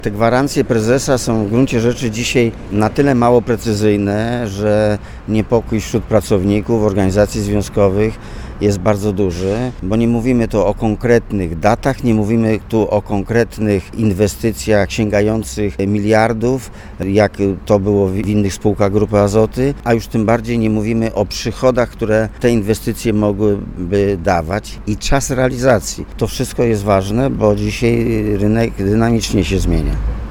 Te gwarancje prezesa są w gruncie rzeczy dzisiaj na tyle mało precyzyjne, że niepokój wśród pracowników, organizacji związkowych jest bardzo duży, bo nie mówimy tu o konkretnych datach, nie mówimy tu o konkretnych inwestycjach sięgających miliardów, jak to było w innych spółkach Grupy Azoty, a już tym bardziej nie mówimy o przychodach, które te inwestycje mogłyby dawać i czas realizacji. To wszystko jest ważne, bo dzisiaj rynek dynamicznie się zmienia.